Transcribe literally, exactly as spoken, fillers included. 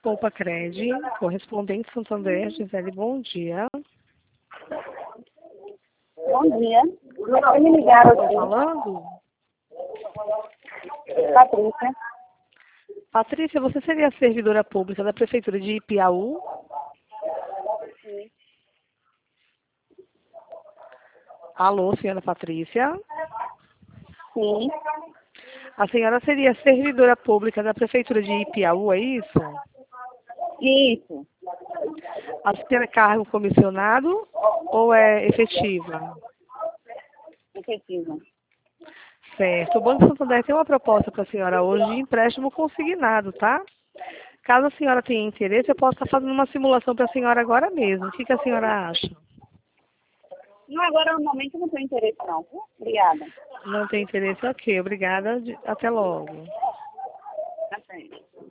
Poupa Cred, correspondente Santander, Gisele, bom dia. Bom dia. Você me ligaram Estou aqui. falando? Patrícia. Patrícia, você seria a servidora pública da Prefeitura de Ipiaú? Sim. Alô, senhora Patrícia? Sim. A senhora seria a servidora pública da Prefeitura de Ipiaú, é isso? Isso. A senhora é cargo comissionado ou é efetiva? Efetiva. Certo. O Banco Santander tem uma proposta para a senhora hoje de empréstimo consignado, tá? Caso a senhora tenha interesse, eu posso estar fazendo uma simulação para a senhora agora mesmo. O que, que a senhora acha? Não, agora no momento não tenho interesse não. Obrigada. Não tem interesse? Ok, obrigada. Até logo. Tá certo.